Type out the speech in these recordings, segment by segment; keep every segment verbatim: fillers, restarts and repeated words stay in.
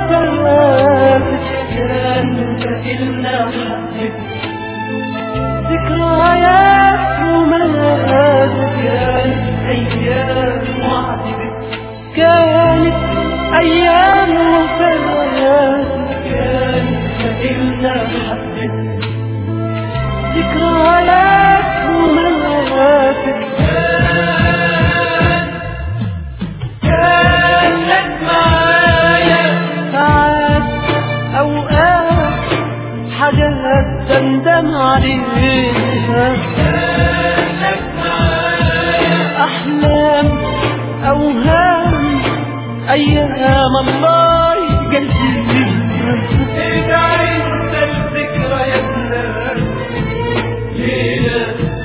فاتت كان إلنا حبت ذكريات ومآسف كانت أيام وعدت كانت أيام وفاتت كانت إلنا حبت ذكريات ومآسف كانت معايا ساعات أوقات حاجات بندم عليها كانت معايا أحلام أوهام أيام الله يجزيها ارجع انت لذكرياتنا ليلة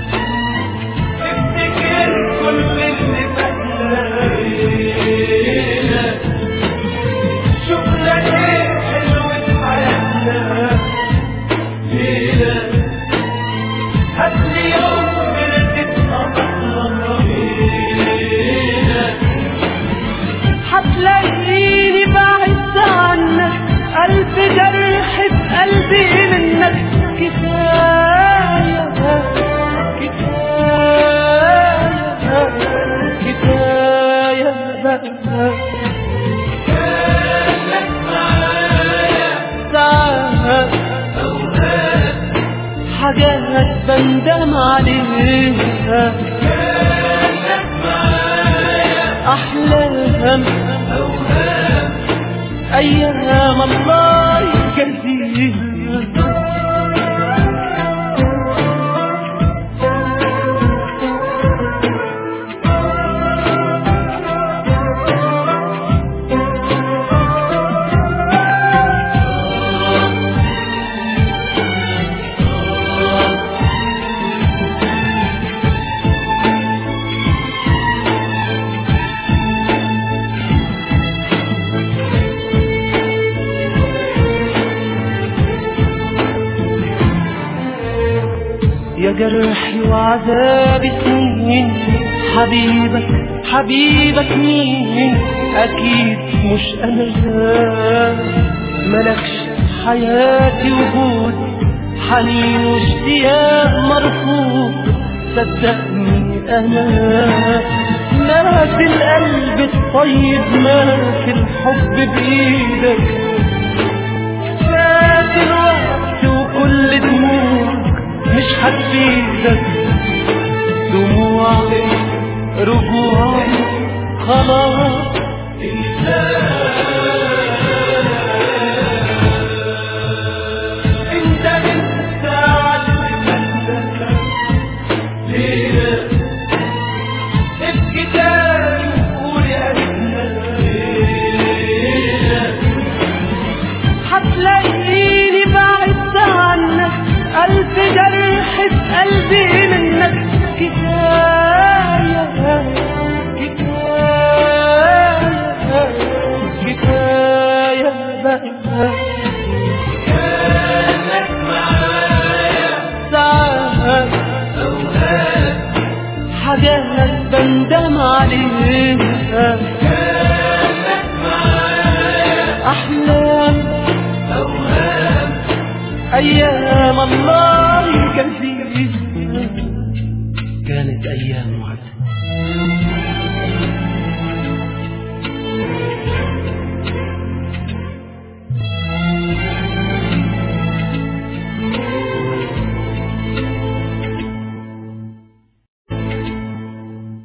افتكر كل اللي فاتنا ليلة شوفنا ايه حلو في حياتنا ليلة هاتلي يوم بنتقطع ليلة هتلاقيني بعدت عنك ألف جرح في قلبي منك كفاية كفاية كفاية بقى كانت معايا ساعات أوقات حاجات بندم عليها كانت معايا أحلام أوهام أيام الله يجزيها يا جرحي وعذابي سنين حبيبك حبيبك مين أكيد مش أنا ملكش حياتي وجود حنين واشتياق مرفوض صدقني أنا ما في القلب الطيب ما في الحب بإيدك فات الوقت وكل دموع مش هتفيدك دموعي رجوعي خلاص انت انت علمتك ليه ابكي تاني وقول يا ابني ليه هتلاقيني بعدت عنك ألف جرح في قلبي منك كفاية كفاية كفاية بقى كانت معايا ساعات أوقات حاجات بندم عليها كانت معايا أحلام أوهام أيام الله